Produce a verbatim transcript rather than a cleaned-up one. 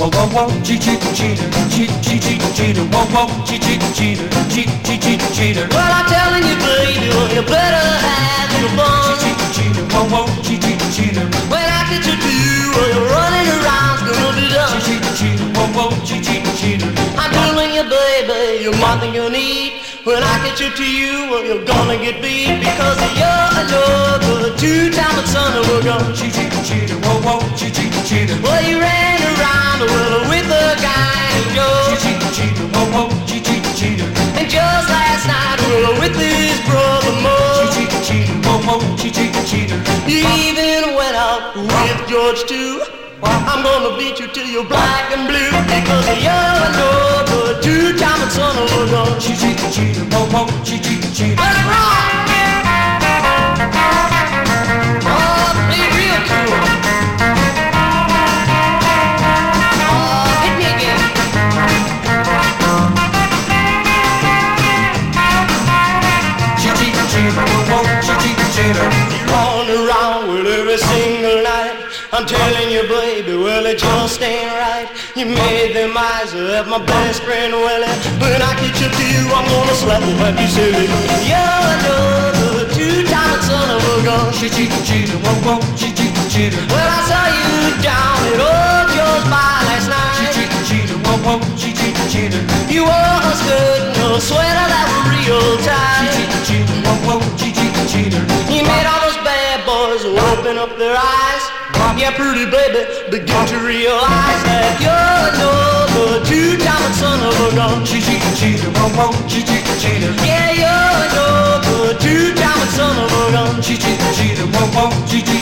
whoa, whoa, whoa, cheater, cheater, cheat, cheat, cheat, cheater, whoa, whoa, cheater, cheater, cheat, cheat, cheat, cheater. Well, I'm telling you, baby, well, you better have your fun. Cheater, cheater, whoa, whoa, cheater, cheater. When I get you to you, well, you're running around, gonna be done. Cheater, cheater, whoa, whoa, cheater, cheater. I'm telling you, baby, you're more than you need. When I get you to you, well, you're gonna get beat because you're another two-time son of a gun. Cheater, cheater, whoa, whoa, cheater, cheater. Well, you ran around well, with a guy named Joe. Cheater, cheater, whoa, whoa, cheater, cheater. And just last night, well, with his brother Mo. Cheater, cheater, whoa, whoa, cheater, cheater. You even went out with George too. I'm gonna beat you till you're black and blue because you're another two-time son of a gun. Cheater, cheater, whoa, whoa, cheater, cheater. Let it rock! Oh, play real cool. Oh, hit me again. Cheater, cheater, whoa, whoa, cheater, cheater. You run around with every single night. I'm telling you, baby, well, it just ain't right. You made them eyes at my best friend Willie. When I get you to you, I'm gonna slap you like you silly. You're another two-time son of a gun. Cheater, cheater, whoa, whoa, cheater, cheater. Well, I saw you down at old Joe's bar last night. Cheater, cheater, whoa, whoa, cheater, cheater. You wore a skirt and a sweater that were real tight. Cheater, cheater, whoa, whoa, cheater, cheater. You made all those bad boys open up their eyes. Yeah, pretty baby, begin to realize that you're another two-time son of a gun. Cheater, cheater, whoa, whoa, cheater, cheater. Yeah, you're another two-time son of a gun. Cheater, cheater, whoa, whoa, cheater,